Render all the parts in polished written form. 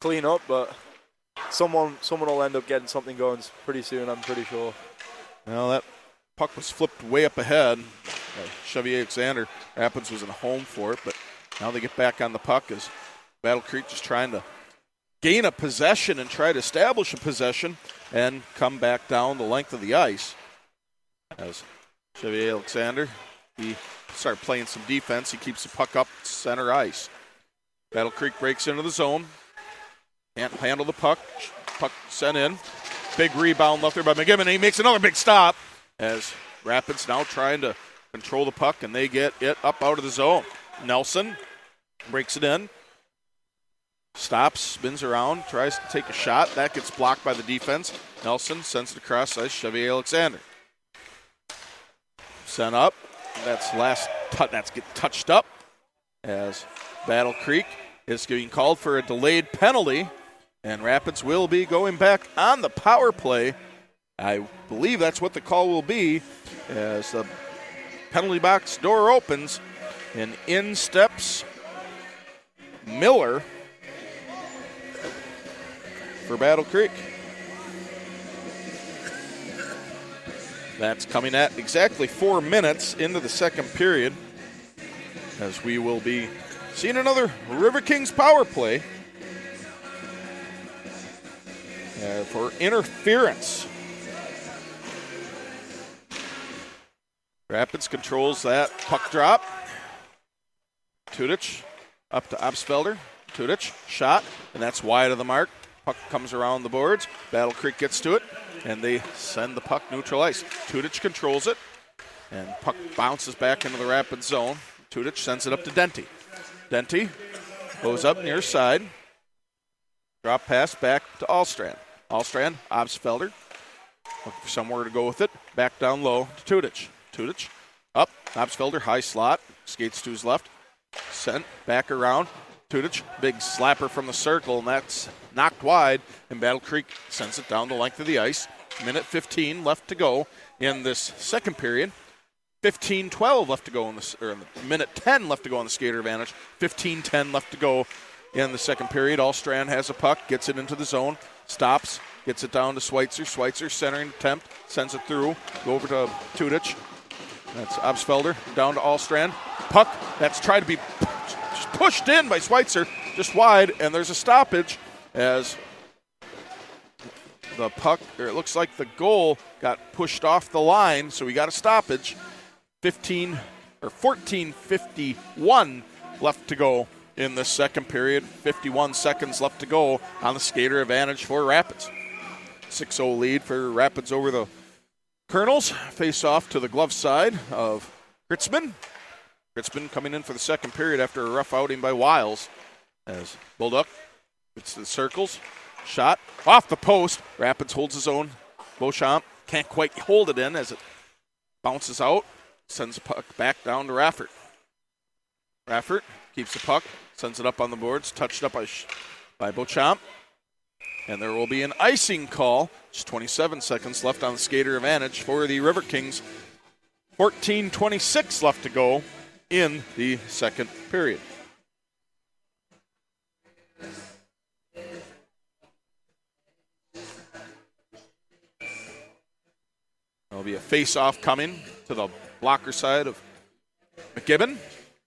clean up, but someone will end up getting something going pretty soon, I'm pretty sure. Well, that puck was flipped way up ahead. Chevy Alexander Rapids was in home for it, but now they get back on the puck as Battle Creek just trying to gain a possession and try to establish a possession and come back down the length of the ice. As Chevy Alexander, he started playing some defense. He keeps the puck up center ice. Battle Creek breaks into the zone. Can't handle the puck. Puck sent in. Big rebound left there by McGibbon, and he makes another big stop as Rapids now trying to control the puck, and they get it up out of the zone. Nelson breaks it in. Stops, spins around, tries to take a shot. That gets blocked by the defense. Nelson sends it across ice. Chevy Alexander. Sent up. That's getting touched up as Battle Creek is getting called for a delayed penalty, and Rapids will be going back on the power play. I believe that's what the call will be as the penalty box door opens, and in steps Miller for Battle Creek. That's coming at exactly 4 minutes into the second period as we will be seeing another River Kings power play for interference. Rapids controls that puck drop. Tudich up to Obsfelder. Tudich, shot, and that's wide of the mark. Puck comes around the boards. Battle Creek gets to it, and they send the puck neutral ice. Tudich controls it, and puck bounces back into the Rapids zone. Tudich sends it up to Denty. Denty goes up near side. Drop pass back to Allstrand. Allstrand, Obsfelder. Looking for somewhere to go with it. Back down low to Tudich. Tudich up. Obsfelder, high slot. Skates to his left. Sent back around. Tudich, big slapper from the circle, and that's knocked wide. And Battle Creek sends it down the length of the ice. Minute 15 left to go in this second period. 15-12 left to go in this, or minute 10 left to go on the skater advantage. 15-10 left to go in the second period. Allstrand has a puck, gets it into the zone, stops, gets it down to Schweitzer. Schweitzer centering attempt, sends it through, go over to Tudich. That's Obsfelder down to Allstrand. Puck that's tried to be just pushed in by Schweitzer, just wide, and there's a stoppage as the puck, or it looks like the goal got pushed off the line, so we got a stoppage. 14:51 left to go in the second period. 51 seconds left to go on the skater advantage for Rapids. 6-0 lead for Rapids over the Colonels. Face off to the glove side of Kritzman. Kritzman coming in for the second period after a rough outing by Wiles. As Bulldog gets to the circles. Shot off the post. Rapids holds his own. Beauchamp can't quite hold it in as it bounces out. Sends the puck back down to Raffert. Raffert keeps the puck, sends it up on the boards, touched up by Beauchamp. And there will be an icing call. Just 27 seconds left on the skater advantage for the River Kings. 14:26 left to go in the second period. There'll be a face-off coming to the blocker side of McGibbon.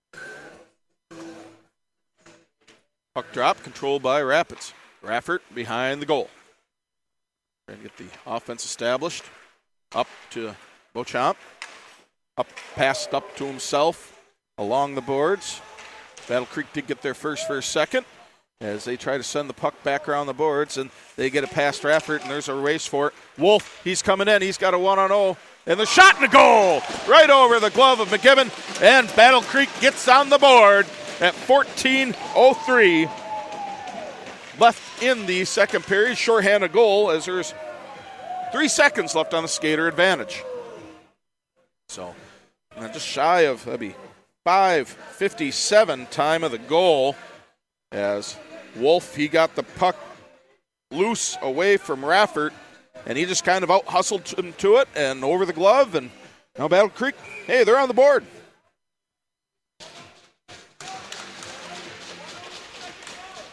Puck drop controlled by Rapids. Raffert behind the goal. Trying to get the offense established. Up to Beauchamp. Up, passed up to himself along the boards. Battle Creek did get there first for a second as they try to send the puck back around the boards, and they get it past Raffert, and there's a race for it. Wolf, he's coming in. He's got a 1-on-0. And the shot and the goal right over the glove of McGibbon. And Battle Creek gets on the board at 14:03 left in the second period. Shorthanded goal as there's 3 seconds left on the skater advantage. So just shy of, that'd be 5:57 time of the goal as Wolf, he got the puck loose away from Raffert. And he just kind of out-hustled him to it and over the glove. And now Battle Creek, hey, they're on the board.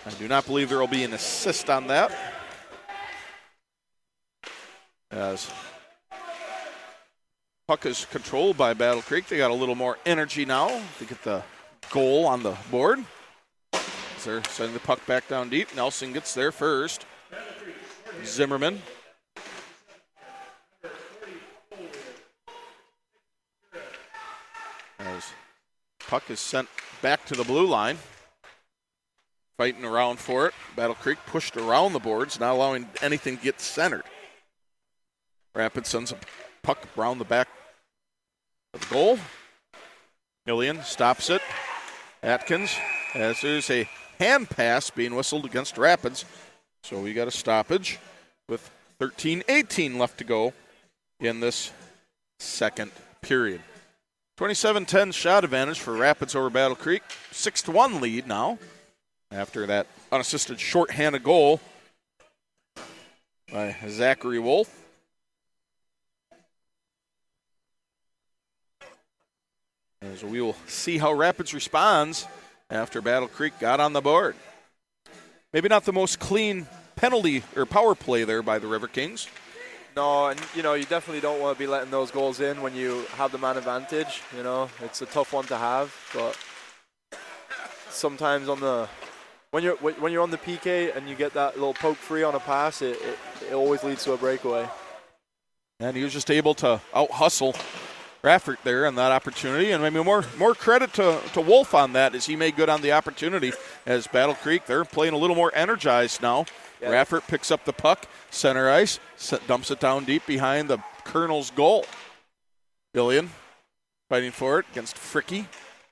I do not believe there will be an assist on that. As puck is controlled by Battle Creek. They got a little more energy now to get the goal on the board. As they're sending the puck back down deep. Nelson gets there first. Zimmerman. As puck is sent back to the blue line. Fighting around for it. Battle Creek pushed around the boards, not allowing anything to get centered. Rapids sends a puck around the back of the goal. Millian stops it. Atkins, as there's a hand pass being whistled against Rapids. So we got a stoppage with 13:18 left to go in this second period. 27-10 shot advantage for Rapids over Battle Creek. 6-1 lead now after that unassisted shorthanded goal by Zachary Wolf. As we will see how Rapids responds after Battle Creek got on the board. Maybe not the most clean penalty or power play there by the River Kings. No, and you definitely don't want to be letting those goals in when you have the man advantage. It's a tough one to have, but sometimes when you're on the PK and you get that little poke free on a pass, it always leads to a breakaway. And he was just able to out hustle Raffert there on that opportunity, and maybe more credit to Wolf on that as he made good on the opportunity. As Battle Creek, they're playing a little more energized now. Yeah. Raffert picks up the puck, center ice, dumps it down deep behind the Colonel's goal. Billion fighting for it against Fricky.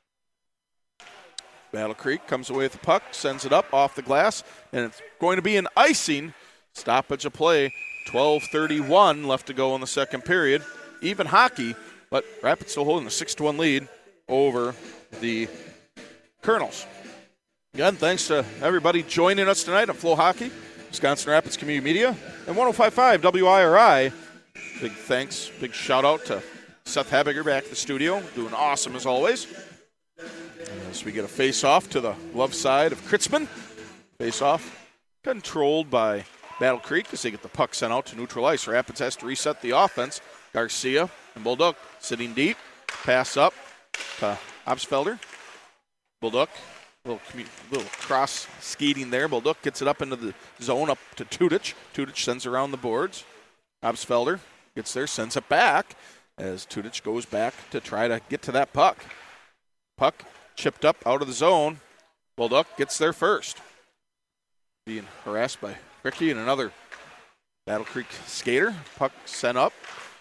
Battle Creek comes away with the puck, sends it up off the glass, and it's going to be an icing stoppage of play. 12:31 left to go in the second period. Even hockey. But Rapids still holding a 6-1 lead over the Colonels. Again, thanks to everybody joining us tonight on Flow Hockey, Wisconsin Rapids Community Media, and 105.5 WIRI. Big thanks, big shout out to Seth Habiger back at the studio, doing awesome as always. As we get a face-off to the left side of Kritzman. Face-off controlled by Battle Creek as they get the puck sent out to neutral ice. Rapids has to reset the offense. Garcia and Bolduc sitting deep. Pass up to Obsfelder. Bolduc, little cross skating there. Bolduc gets it up into the zone up to Tudic. Tudic sends around the boards. Obsfelder gets there, sends it back as Tudic goes back to try to get to that puck. Puck chipped up out of the zone. Bolduc gets there first. Being harassed by Ricky and another Battle Creek skater. Puck sent up.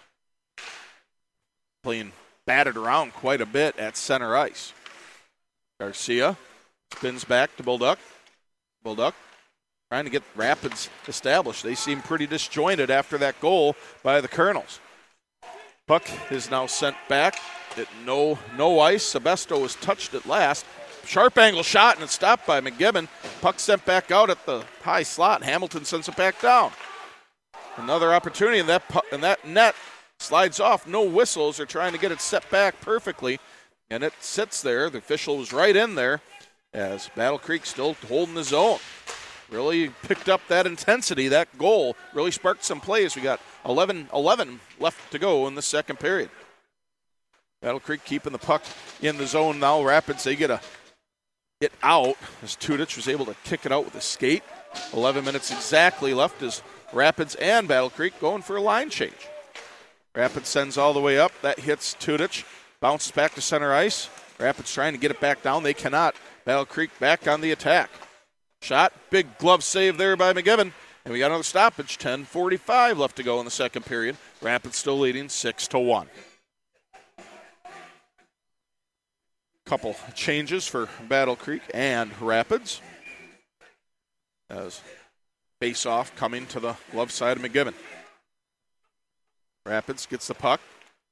Playing batted around quite a bit at center ice. Garcia spins back to Bolduc. Bolduc trying to get Rapids established. They seem pretty disjointed after that goal by the Colonels. Puck is now sent back. No ice. Sebesto was touched at last. Sharp angle shot and it's stopped by McGibbon. Puck sent back out at the high slot. Hamilton sends it back down. Another opportunity in that net. Slides off, no whistles. They're trying to get it set back perfectly, and it sits there. The official was right in there as Battle Creek still holding the zone. Really picked up that intensity. That goal really sparked some plays. We got 11 left to go in the second period. Battle Creek keeping the puck in the zone now. Rapids, they get it out as Tudic was able to kick it out with a skate. 11 minutes exactly left as Rapids and Battle Creek going for a line change. Rapids sends all the way up. That hits Tudic. Bounces back to center ice. Rapids trying to get it back down. They cannot. Battle Creek back on the attack. Shot. Big glove save there by McGibbon. And we got another stoppage. 10:45 left to go in the second period. Rapids still leading 6-1. Couple changes for Battle Creek and Rapids. As face-off coming to the left side of McGibbon. Rapids gets the puck.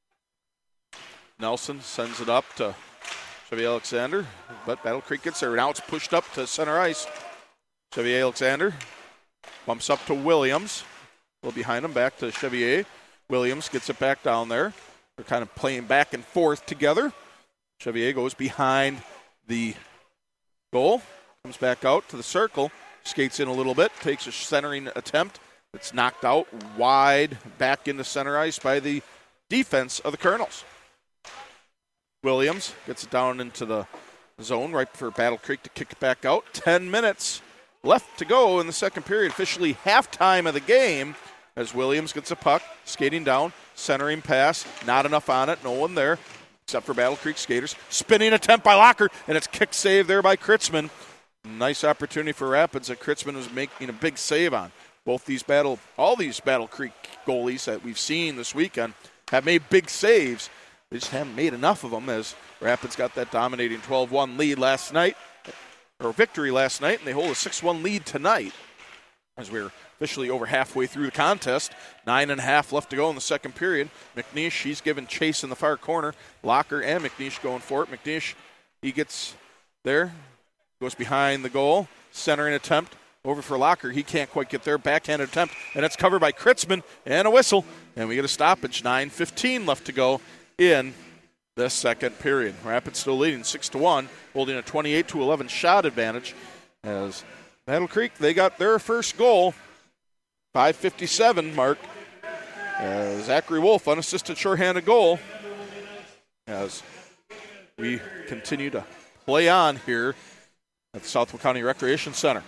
Nelson sends it up to Chevy Alexander, but Battle Creek gets there. Now it's pushed up to center ice. Chevy Alexander bumps up to Williams. A little behind him, back to Chevier. Williams gets it back down there. They're kind of playing back and forth together. Chevier goes behind the goal. Comes back out to the circle, skates in a little bit, takes a centering attempt. It's knocked out wide back into center ice by the defense of the Colonels. Williams gets it down into the zone right for Battle Creek to kick it back out. 10 minutes left to go in the second period, officially halftime of the game, as Williams gets a puck, skating down, centering pass, not enough on it, no one there except for Battle Creek skaters. Spinning attempt by Locker, and it's kick save there by Kritzman. Nice opportunity for Rapids that Kritzman was making a big save on. All these Battle Creek goalies that we've seen this weekend have made big saves. They just haven't made enough of them, as Rapids got that dominating 12-1 lead last night, or victory last night, and they hold a 6-1 lead tonight as we're officially over halfway through the contest. 9.5 left to go in the second period. McNeish, he's given chase in the far corner. Locker and McNeish going for it. McNeish, he gets there, goes behind the goal, centering attempt over for Locker. He can't quite get there. Backhanded attempt, and it's covered by Kritzman, and a whistle. And we get a stoppage. 9:15 left to go in the second period. Rapids still leading 6-1, holding a 28-11 shot advantage. As Battle Creek, they got their first goal, 5:57 mark. Zachary Wolf, unassisted shorthanded goal. As we continue to play on here at the Southwood County Recreation Center.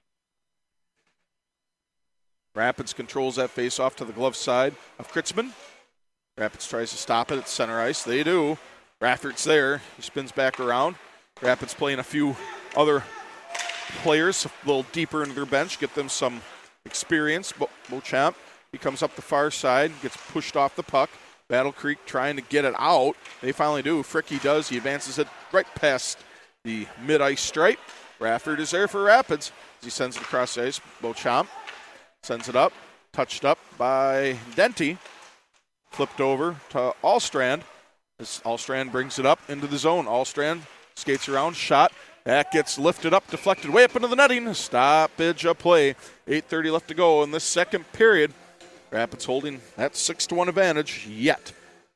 Rapids controls that face-off to the glove side of Kritzman. Rapids tries to stop it at center ice. They do. Rafferty's there. He spins back around. Rapids playing a few other players a little deeper into their bench, get them some experience. Beauchamp, he comes up the far side, gets pushed off the puck. Battle Creek trying to get it out. They finally do. Fricky does. He advances it right past the mid-ice stripe. Rafford is there for Rapids as he sends it across the ice. Beauchamp sends it up, touched up by Denty. Flipped over to Allstrand. As Allstrand brings it up into the zone. Allstrand skates around, shot. That gets lifted up, deflected way up into the netting. Stoppage of play. 8:30 left to go in this second period. Rapids holding that 6-1 advantage yet.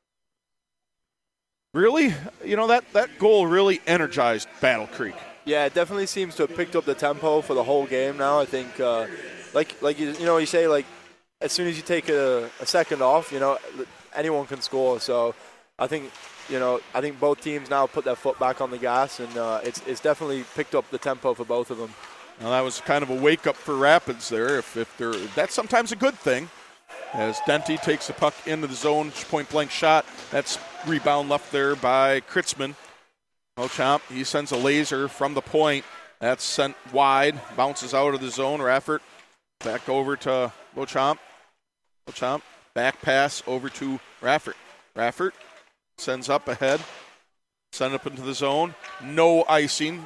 Really, that goal really energized Battle Creek. Yeah, it definitely seems to have picked up the tempo for the whole game now. I think, you say, like, as soon as you take a second off, anyone can score. So I think both teams now put their foot back on the gas, and it's definitely picked up the tempo for both of them. Now that was kind of a wake-up for Rapids there. That's sometimes a good thing. As Denty takes the puck into the zone, point-blank shot. That's rebound left there by Kritzman. Beauchamp, he sends a laser from the point. That's sent wide, bounces out of the zone. Raffert back over to Beauchamp. Beauchamp, back pass over to Raffert. Raffert sends up ahead, send up into the zone. No icing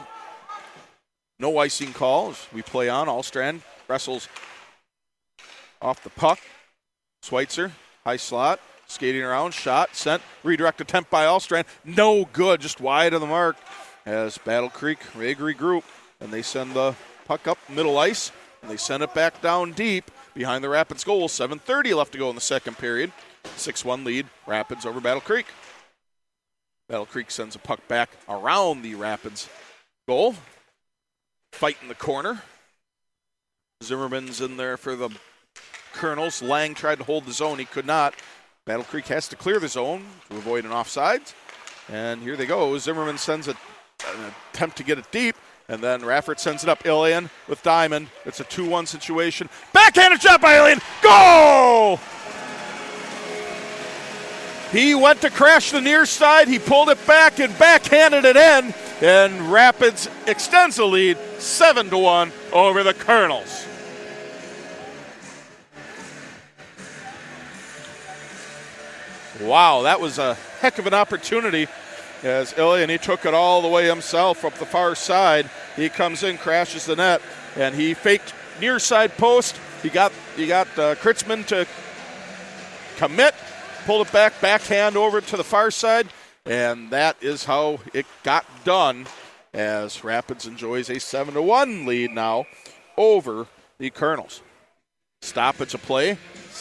call as we play on. Allstrand wrestles off the puck. Schweitzer, high slot, skating around, shot, sent, redirect attempt by Allstrand. No good, just wide of the mark as Battle Creek regroup, and they send the puck up middle ice, and they send it back down deep behind the Rapids goal. 7:30 left to go in the second period. 6-1 lead, Rapids over Battle Creek. Battle Creek sends a puck back around the Rapids goal. Fight in the corner. Zimmerman's in there for the Colonels. Lang tried to hold the zone. He could not. Battle Creek has to clear the zone to avoid an offsides. And here they go. Zimmerman sends an attempt to get it deep. And then Raffert sends it up. Ilian with Diamond. It's a 2-1 situation. Backhanded shot by Ilian. Goal! He went to crash the near side. He pulled it back and backhanded it in. And Rapids extends the lead 7-1 over the Colonels. Wow, that was a heck of an opportunity as Ilian, he took it all the way himself up the far side. He comes in, crashes the net, and he faked near side post. He got Kritzman to commit, pulled it back, backhand over to the far side, and that is how it got done as Rapids enjoys a 7-1 lead now over the Colonels. Stoppage of play,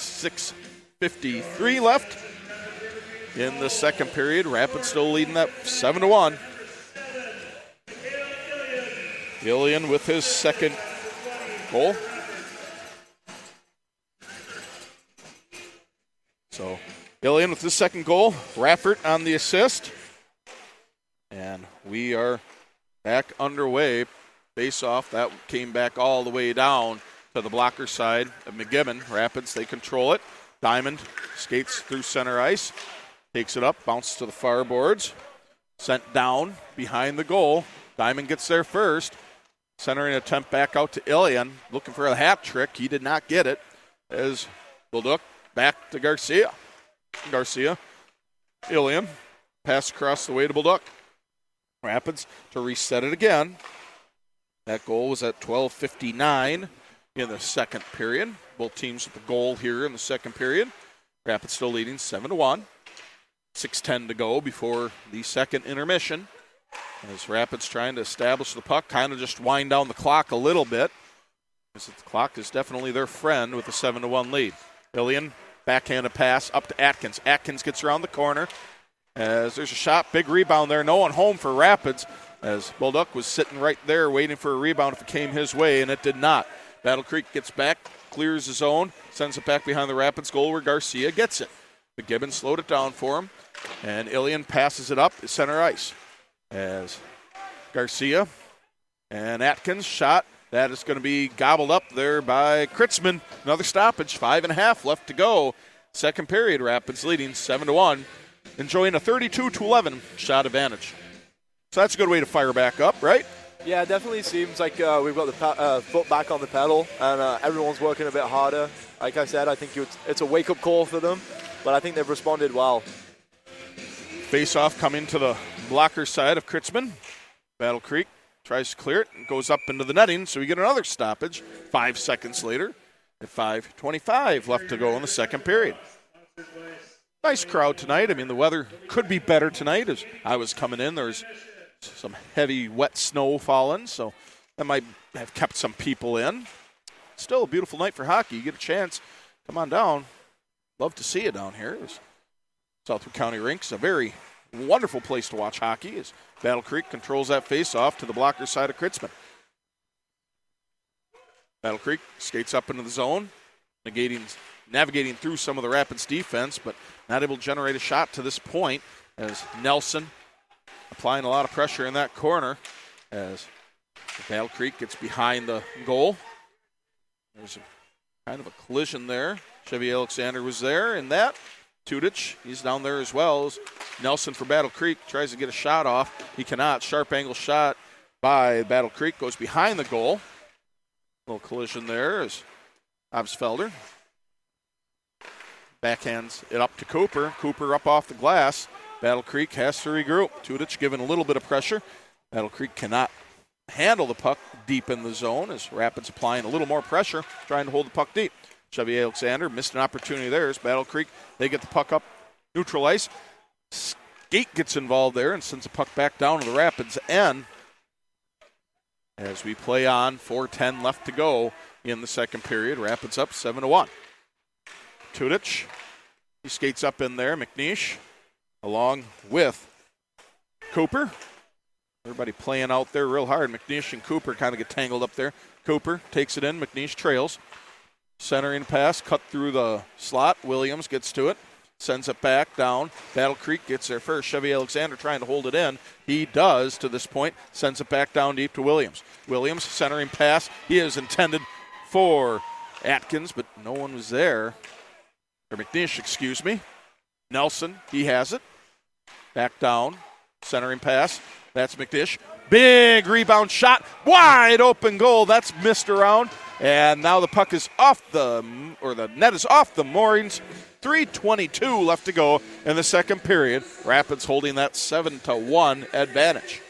6:53 left in the second period. Rapids still leading that 7-1. Ilian with his second goal. So Ilian with his second goal. Raffert on the assist. And we are back underway. Face off. That came back all the way down to the blocker side of McGibbon. Rapids, they control it. Diamond skates through center ice. Takes it up. Bounces to the far boards. Sent down behind the goal. Diamond gets there first. Centering attempt back out to Ilian. Looking for a hat trick. He did not get it. As Bolduc back to Garcia. Garcia. Ilian. Pass across the way to Bolduc. Rapids to reset it again. That goal was at 12:59 in the second period. Both teams with the goal here in the second period. Rapids still leading 7-1. 6:10 to go before the second intermission. As Rapids trying to establish the puck, kind of just wind down the clock a little bit. Because the clock is definitely their friend with a 7-1 lead. Ilian, backhanded pass up to Atkins. Atkins gets around the corner. As there's a shot, big rebound there. No one home for Rapids. As Bolduc was sitting right there waiting for a rebound if it came his way, and it did not. Battle Creek gets back, clears his own, sends it back behind the Rapids goal where Garcia gets it. McGibbon slowed it down for him, and Ilian passes it up at center ice. As Garcia and Atkins shot. That is going to be gobbled up there by Kritzman. Another stoppage, 5.5 left to go. Second period, Rapids leading 7-1, enjoying a 32-11 shot advantage. So that's a good way to fire back up, right? Yeah, it definitely seems like we've got the foot back on the pedal, and everyone's working a bit harder. Like I said, I think it's a wake-up call for them, but I think they've responded well. Face-off coming to the blocker side of Kritzman. Battle Creek tries to clear it and goes up into the netting, so we get another stoppage 5 seconds later at 5:25 left to go in the second period. Nice crowd tonight. I mean, the weather could be better tonight. As I was coming in, there's some heavy, wet snow falling, so that might have kept some people in. Still a beautiful night for hockey. You get a chance, come on down. Love to see you down here. Southwood County Rink's a very wonderful place to watch hockey as Battle Creek controls that face-off to the blocker side of Kritzman. Battle Creek skates up into the zone, navigating through some of the Rapids defense, but not able to generate a shot to this point as Nelson applying a lot of pressure in that corner as Battle Creek gets behind the goal. There's kind of a collision there. Chevy Alexander was there in that. Tudich, he's down there as well. As Nelson for Battle Creek tries to get a shot off. He cannot. Sharp angle shot by Battle Creek goes behind the goal. Little collision there as Obsfelder backhands it up to Cooper. Cooper up off the glass. Battle Creek has to regroup. Tudich giving a little bit of pressure. Battle Creek cannot handle the puck deep in the zone as Rapids applying a little more pressure, trying to hold the puck deep. Chevy Alexander missed an opportunity there as Battle Creek, they get the puck up neutral ice. Skate gets involved there and sends the puck back down to the Rapids end. As we play on, 4:10 left to go in the second period. Rapids up 7-1. Tudich, he skates up in there. McNeish along with Cooper. Everybody playing out there real hard. McNeish and Cooper kind of get tangled up there. Cooper takes it in. McNeish trails. Centering pass, cut through the slot. Williams gets to it. Sends it back down. Battle Creek gets there first. Chevy Alexander trying to hold it in. He does to this point. Sends it back down deep to Williams. Williams centering pass. He is intended for Atkins, but no one was there. Or McNeish, excuse me. Nelson, he has it. Back down. Centering pass. That's McNeish. Big rebound shot. Wide open goal. That's missed around. And now the puck is off the net is off the moorings. 3:22 left to go in the second period. Rapids holding that 7-1 advantage.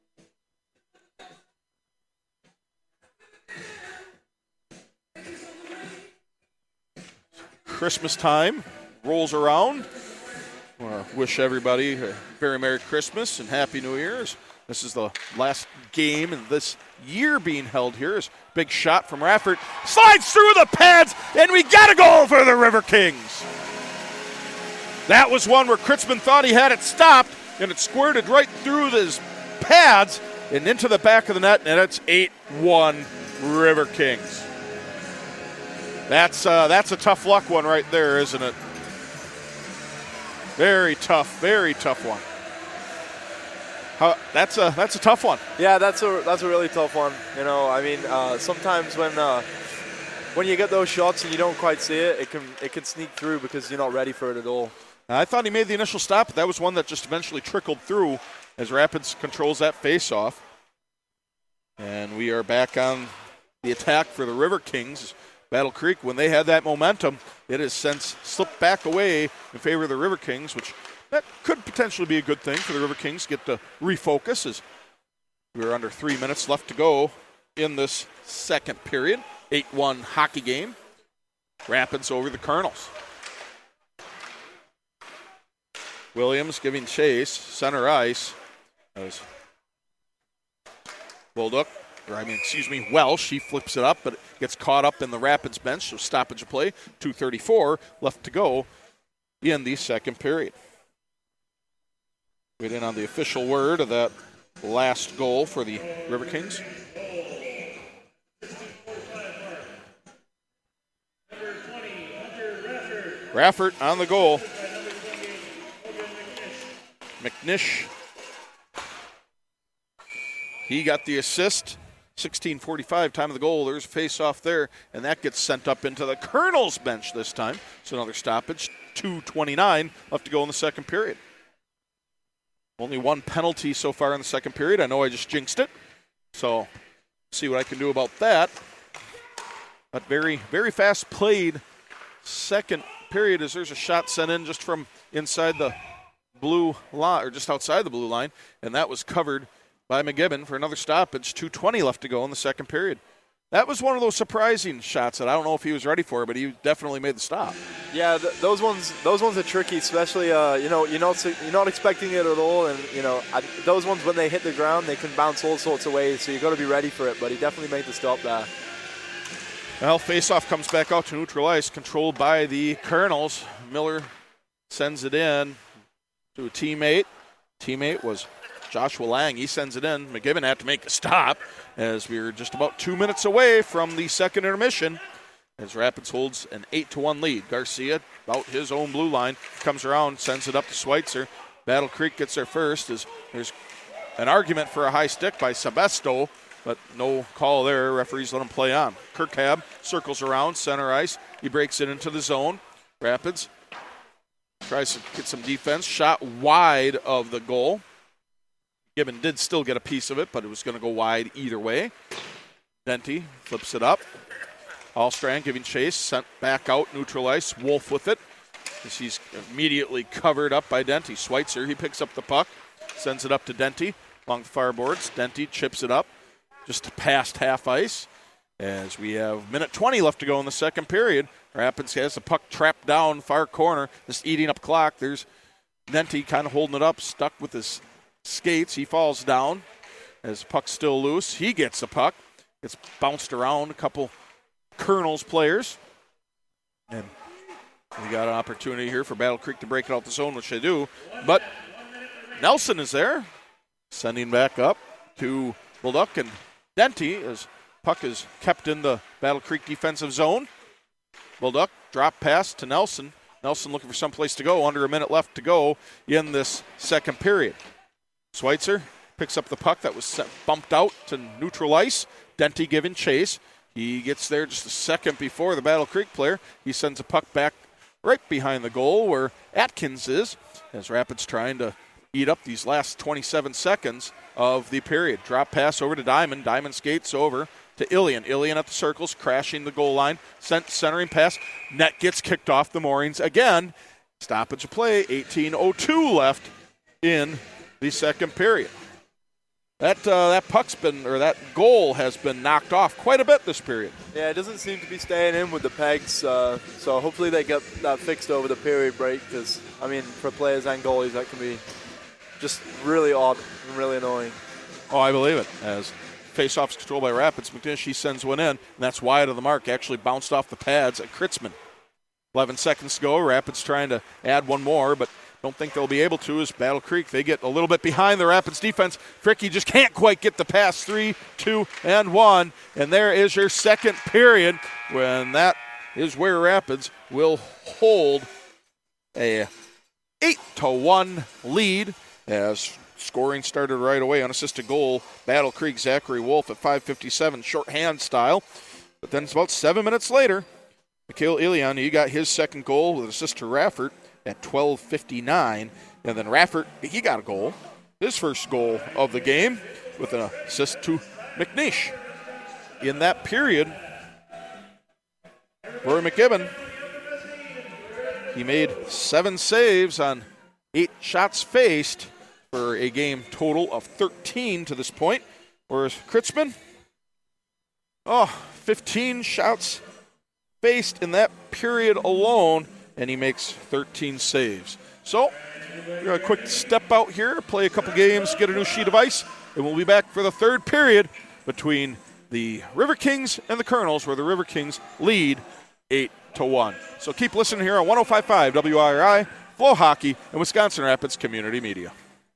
Christmas time rolls around. I want to wish everybody a very Merry Christmas and Happy New Year's. This is the last game in this year being held here. It's a big shot from Raffert. Slides through the pads, and we got a goal for the River Kings. That was one where Kritzman thought he had it stopped, and it squirted right through his pads, and into the back of the net, and it's 8-1 River Kings. That's a tough luck one right there, isn't it? Very tough one. That's a tough one. Yeah, that's a really tough one. You know, I mean, sometimes when you get those shots and you don't quite see it, it can sneak through because you're not ready for it at all. I thought he made the initial stop, but that was one that just eventually trickled through as Rapids controls that face-off. And we are back on the attack for the River Kings. Battle Creek, when they had that momentum, it has since slipped back away in favor of the River Kings, which that could potentially be a good thing for the River Kings to get to refocus as we're under 3 minutes left to go in this second period. 8-1 hockey game. Rapids over the Colonels. Williams giving chase, center ice. As Welsh, he flips it up, but it gets caught up in the Rapids bench, so stoppage of play. 2:34 left to go in the second period. Waiting on the official word of that last goal for the River Kings. Raffert on the goal. McNish, he got the assist. 16:45 time of the goal. There's a face-off there, and that gets sent up into the Colonels' bench this time. So another stoppage. 2:29 left to go in the second period. Only one penalty so far in the second period. I know I just jinxed it, so see what I can do about that. But very, very fast played second period as there's a shot sent in just from inside the blue line, or just outside the blue line, and that was covered by McGibbon for another stoppage. 2:20 left to go in the second period. That was one of those surprising shots that I don't know if he was ready for, but he definitely made the stop. Yeah, those ones are tricky, especially you're not expecting it at all, and those ones when they hit the ground they can bounce all sorts of ways, so you got to be ready for it. But he definitely made the stop there. Well, face-off comes back out to neutral ice, controlled by the Colonels. Miller sends it in to a teammate. Teammate was Joshua Lang. He sends it in. McGibbon had to make a stop as we were just about 2 minutes away from the second intermission as Rapids holds an 8-1 lead. Garcia, about his own blue line, comes around, sends it up to Schweitzer. Battle Creek gets there first as there's an argument for a high stick by Sebesto, but no call there. Referees let him play on. Kirkhab circles around, center ice. He breaks it into the zone. Rapids tries to get some defense. Shot wide of the goal. Gibbon did still get a piece of it, but it was going to go wide either way. Denty flips it up. Allstrand giving chase, sent back out, neutral ice. Wolf with it as he's immediately covered up by Denty. Schweitzer, he picks up the puck, sends it up to Denty along the far boards. Denty chips it up just past half ice as we have minute 20 left to go in the second period. Rapids has the puck trapped down far corner, just eating up clock. There's Denty kind of holding it up, stuck with his skates. He falls down as the puck's still loose. He gets the puck. It's bounced around a couple Colonels players. And we got an opportunity here for Battle Creek to break it out the zone, which they do. But Nelson is there, sending back up to Bullduk and Denty as puck is kept in the Battle Creek defensive zone. Bullduk drop pass to Nelson. Nelson looking for someplace to go. Under a minute left to go in this second period. Schweitzer picks up the puck that was bumped out to neutral ice. Denty giving chase. He gets there just a second before the Battle Creek player. He sends a puck back right behind the goal where Atkins is, as Rapids trying to eat up these last 27 seconds of the period. Drop pass over to Diamond. Diamond skates over to Ilian. Ilian at the circles, crashing the goal line. Centering pass. Net gets kicked off the moorings again. Stoppage of play. 18:02 left in the second period. That that goal has been knocked off quite a bit this period. Yeah, it doesn't seem to be staying in with the pegs, so hopefully they get that fixed over the period break because, I mean, for players and goalies, that can be just really odd and really annoying. Oh, I believe it. As face-offs controlled by Rapids, McNish, he sends one in, and that's wide of the mark. Actually bounced off the pads at Kritzman. 11 seconds to go. Rapids trying to add one more, but don't think they'll be able to as Battle Creek, they get a little bit behind the Rapids defense. Fricky just can't quite get the pass. 3, 2, and 1. And there is your second period, when that is where Rapids will hold a 8-1 lead as scoring started right away. Unassisted goal, Battle Creek, Zachary Wolf at 5:57, shorthand style. But then it's about 7 minutes later, Mikhail Ilian, he got his second goal with an assist to Raffert at 12:59. And then Raffert, he got a goal, his first goal of the game, with an assist to McNeish. In that period, Rory McGibbon, he made 7 saves on 8 shots faced for a game total of 13 to this point. Whereas Kritzman, 15 shots faced in that period alone, and he makes 13 saves. So, we're going to quick step out here, play a couple games, get a new sheet of ice, and we'll be back for the third period between the River Kings and the Colonels, where the River Kings lead 8-1. So keep listening here on 105.5 WIRI, Flow Hockey, and Wisconsin Rapids Community Media.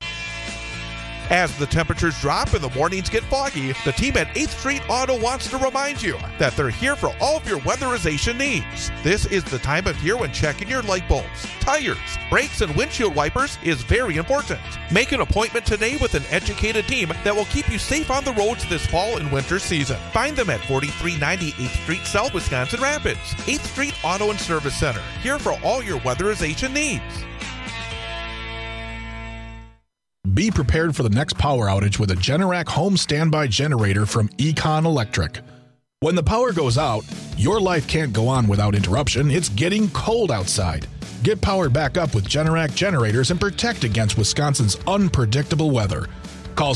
As the temperatures drop and the mornings get foggy, the team at 8th Street Auto wants to remind you that they're here for all of your weatherization needs. This is the time of year when checking your light bulbs, tires, brakes, and windshield wipers is very important. Make an appointment today with an educated team that will keep you safe on the roads this fall and winter season. Find them at 4390 8th Street South, Wisconsin Rapids. 8th Street Auto and Service Center, here for all your weatherization needs. Be prepared for the next power outage with a Generac home standby generator from Econ Electric. When the power goes out, your life can't go on without interruption. It's getting cold outside. Get powered back up with Generac generators and protect against Wisconsin's unpredictable weather. Call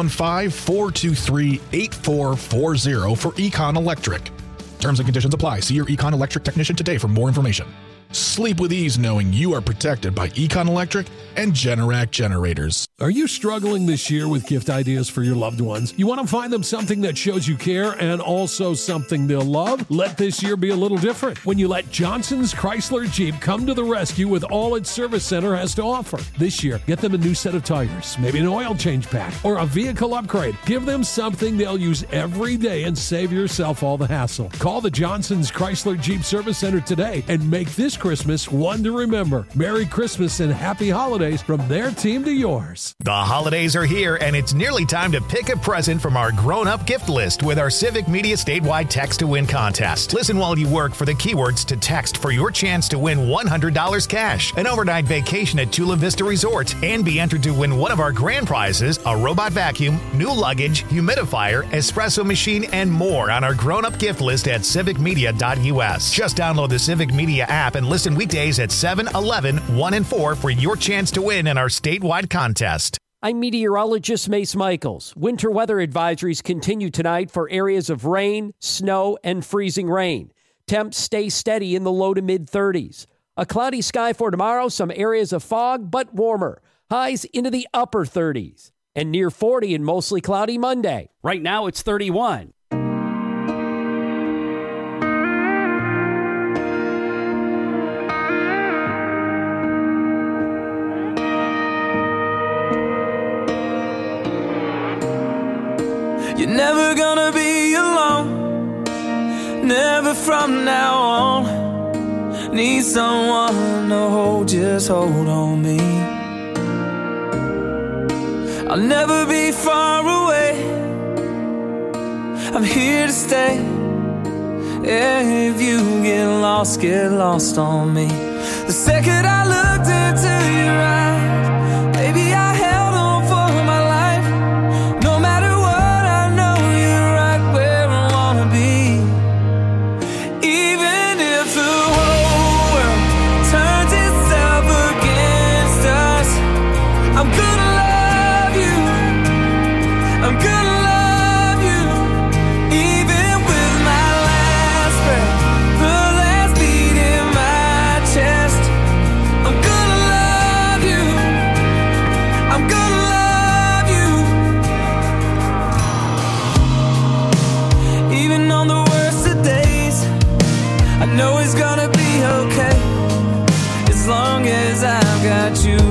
715-423-8440 for Econ Electric. Terms and conditions apply. See your Econ Electric technician today for more information. Sleep with ease knowing you are protected by Econ Electric and Generac generators. Are you struggling this year with gift ideas for your loved ones? You want to find them something that shows you care and also something they'll love? Let this year be a little different when you let Johnson's Chrysler Jeep come to the rescue with all its service center has to offer. This year, get them a new set of tires, maybe an oil change pack, or a vehicle upgrade. Give them something they'll use every day and save yourself all the hassle. Call the Johnson's Chrysler Jeep Service Center today and make this Christmas one to remember. Merry Christmas and happy holidays from their team to yours. The holidays are here, and it's nearly time to pick a present from our grown-up gift list with our Civic Media statewide Text to Win contest. Listen while you work for the keywords to text for your chance to win $100 cash, an overnight vacation at Chula Vista Resort, and be entered to win one of our grand prizes, a robot vacuum, new luggage, humidifier, espresso machine, and more on our grown-up gift list at civicmedia.us. Just download the Civic Media app and listen weekdays at 7, 11, 1, and 4 for your chance to win in our statewide contest. I'm meteorologist Mace Michaels. Winter weather advisories continue tonight for areas of rain, snow, and freezing rain. Temps stay steady in the low to mid-30s. A cloudy sky for tomorrow, some areas of fog, but warmer. Highs into the upper 30s. And near 40 and mostly cloudy Monday. Right now it's 31. You're never gonna be alone, never from now on. Need someone to hold, just hold on me. I'll never be far away, I'm here to stay. If you get lost on me. The second I looked into your eyes, baby, I held on for my life. No matter what, I know you're right where I wanna be. Even if the whole world turns itself against us, I'm gonna love you, I'm gonna love you. Even with my last breath, the last beat in my chest, I'm gonna love you, I'm gonna love you. Even on the worst of days, I know it's gonna be okay, as long as I've got you.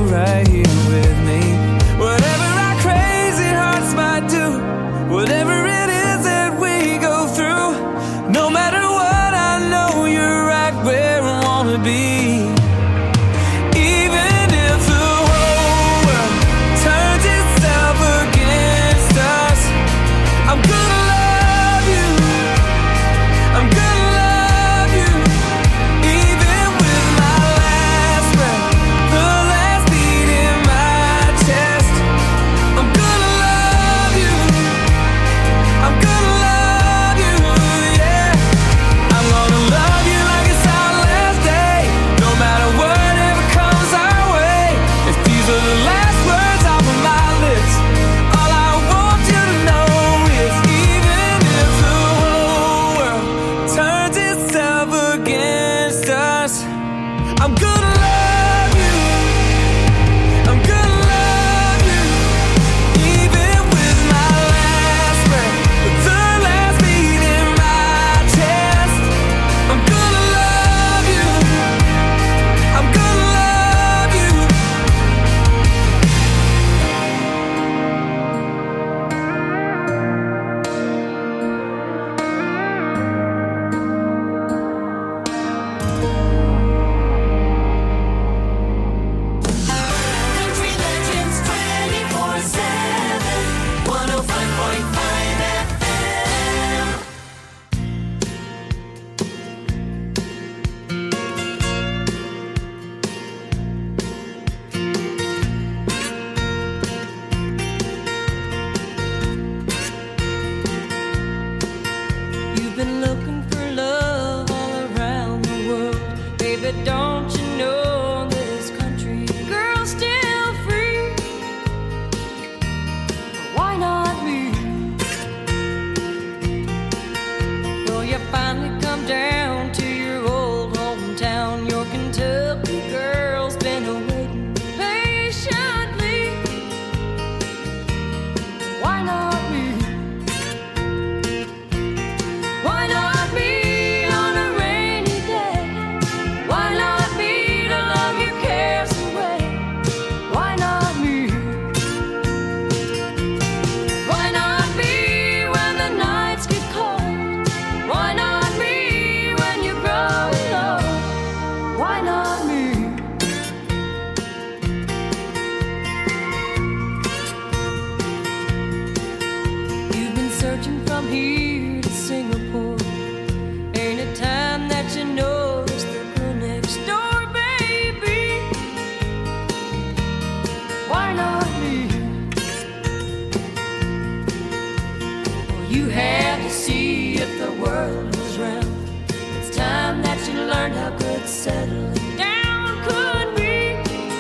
learned how good settling down could be.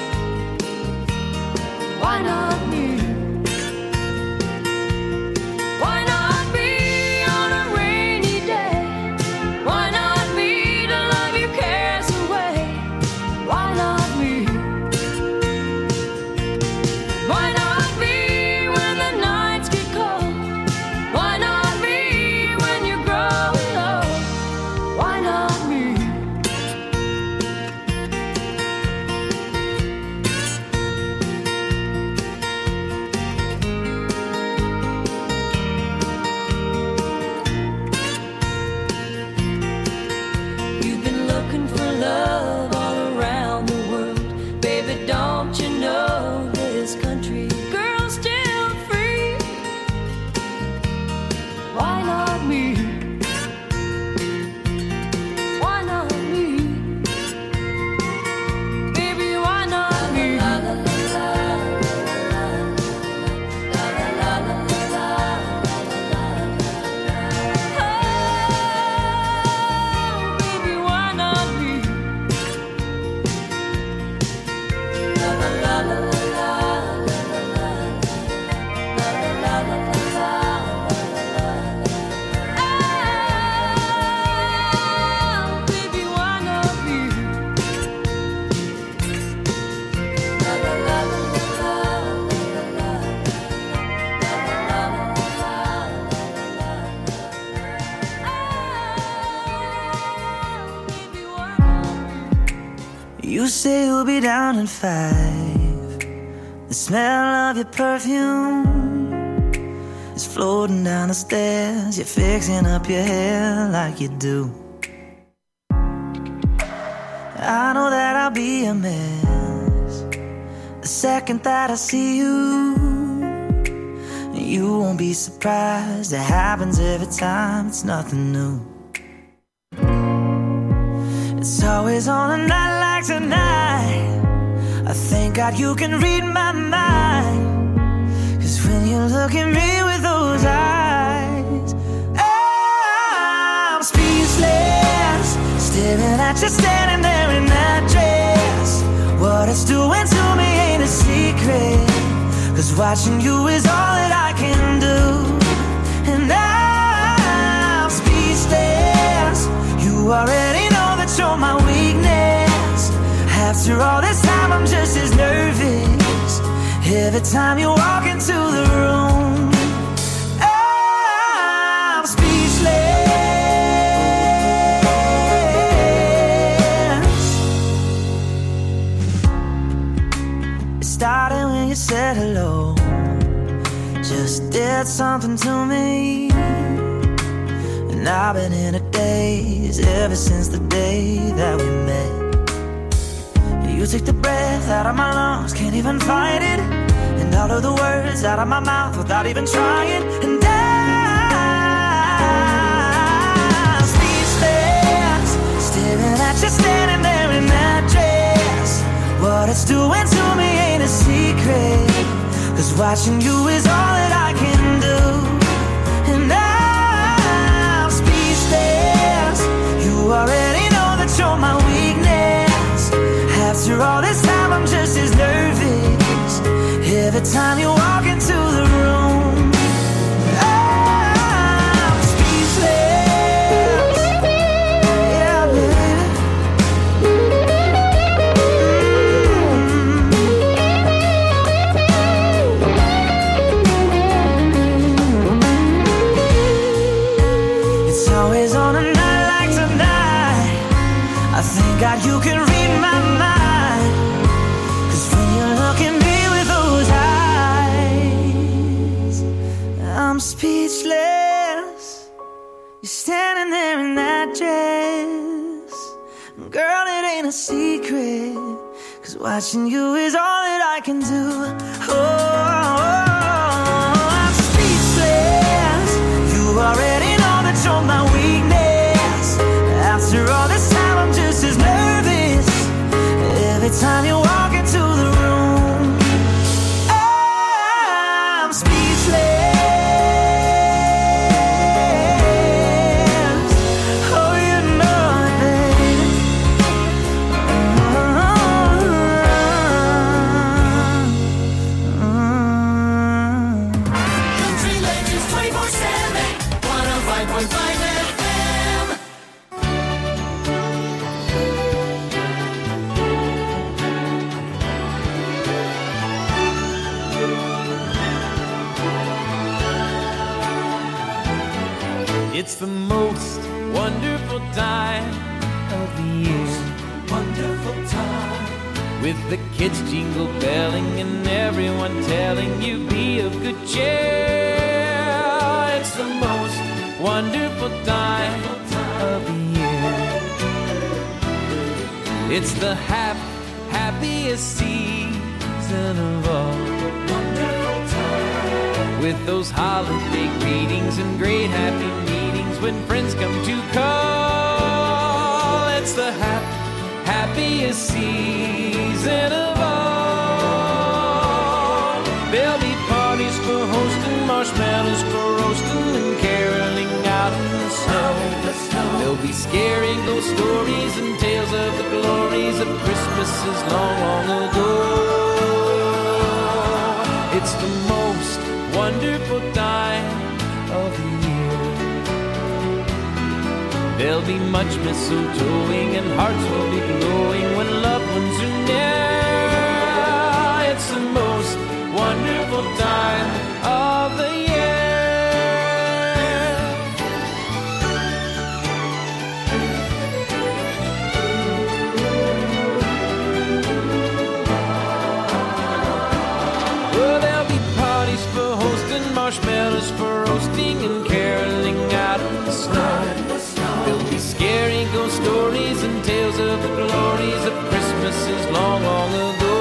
Why not me? Why not me on a rainy day? Why not me to love your cares away? Why not me? Why not me when the nights get cold? Why not me when you're growing old? Why not me? You've been looking for love all around the world. Baby, don't you know this country girl's still free? Why not me? Why not me? Baby, why not me? La la la la la la la la la la. Oh, baby, why not me? La la la la la la la la la la la la. Oh, baby, why not me? La la la la la la You say you'll be down in 5. The smell of your perfume is floating down the stairs. You're fixing up your hair like you do. I know that I'll be a mess the second that I see you. You won't be surprised, it happens every time, it's nothing new. It's always on a night like tonight. I thank God you can read my mind. 'Cause when you look at me with those eyes, I'm speechless, staring at you standing there in that dress. What it's doing to me ain't a secret, 'cause watching you is all that I can do. And I'm speechless, you already know that you're my weakness. After all this time I'm just as nervous every time you walk into the room. I'm speechless. It started when you said hello, just did something to me. And I've been in a daze ever since the day that we met. You took the breath out of my lungs, can't even fight it. And all of the words out of my mouth without even trying. And I'm speechless, staring at you standing there in that dress. What it's doing to me ain't a secret, 'cause watching you is all that I can do. And I'm speechless, you already know that you're my weakness. After all this time I'm just as nervous every time you walk into the room. I'm speechless. Yeah, baby. It's always on a night like tonight. I thank God you can read my mind. 'Cause when you look at me with those eyes, I'm speechless. You're standing there in that dress. Girl, it ain't a secret, 'cause watching you is all that I can do. Oh, I'm speechless. You already know that you're my weakness. After all this time I'm just as nervous every time you walk into the room. I'm speechless. Oh, you know it, baby. time of the year. Wonderful time. With the kids jingle belling and everyone telling you be of good cheer. It's the most wonderful time of the year. It's the happiest season of all. Wonderful time. With those holiday greetings and great happy meetings when friends come to call. It's the happiest season of all. There'll be parties for hosting, marshmallows for roasting, and caroling out in the snow. There'll be scary ghost stories and tales of the glories of Christmases long, long ago. It's the most wonderful time of the year. There'll be much mistletoeing and hearts will be glowing when loved ones are near. It's the most wonderful time of the year. Well, there'll be parties for hosting, marshmallows for roasting, and caroling out in the snow. There'll be scary ghost stories and tales of the glories of Christmases long, long ago.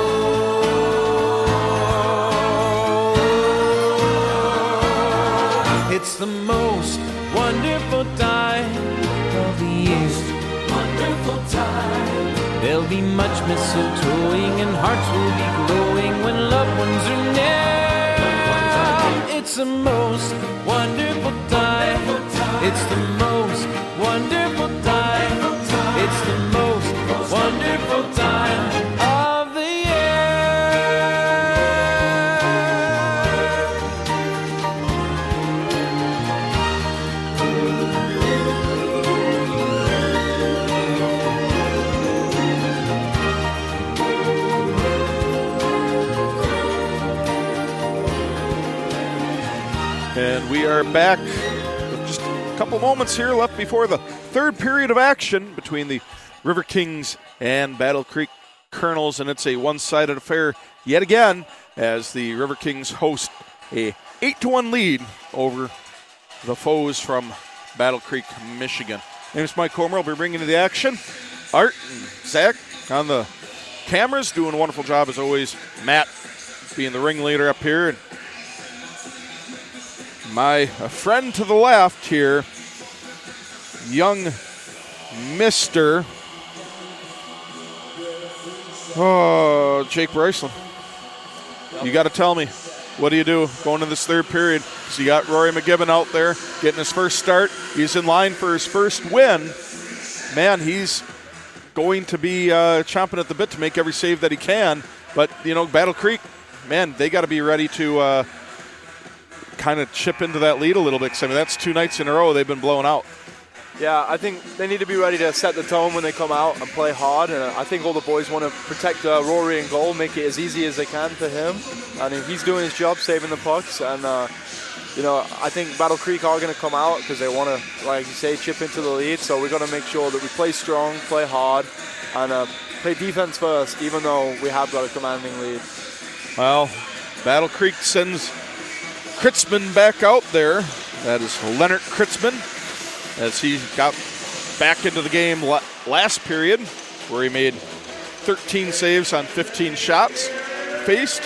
It's the most wonderful time of the year. Wonderful time. There'll be much mistletoeing and hearts will be glowing when loved ones are near. It's the most wonderful time. It's the most wonderful time. It's the most wonderful time of the And we are back with just a couple moments here left before the third period of action between the River Kings and Battle Creek Colonels, and it's a one-sided affair yet again as the River Kings host a 8-1 lead over the foes from Battle Creek, Michigan. My name is Mike Homer. I'll be bringing you the action. Art and Zach on the cameras, doing a wonderful job as always. Matt being the ringleader up here. And my friend to the left here, young Mr. Jake Bryceland. You got to tell me, what do you do going into this third period? So you got Rory McGibbon out there getting his first start. He's in line for his first win. Man, he's going to be chomping at the bit to make every save that he can. But, you know, Battle Creek, man, they got to be ready to kind of chip into that lead a little bit. Because, I mean, that's 2 nights in a row they've been blown out. Yeah, I think they need to be ready to set the tone when they come out and play hard. And I think all the boys want to protect Rory in goal, make it as easy as they can for him. And he's doing his job, saving the pucks. And, you know, I think Battle Creek are going to come out because they want to, like you say, chip into the lead. So we're going to make sure that we play strong, play hard, and play defense first, even though we have got a commanding lead. Well, Battle Creek sends Kritzman back out there. That is Leonard Kritzman, as he got back into the game last period, where he made 13 saves on 15 shots faced.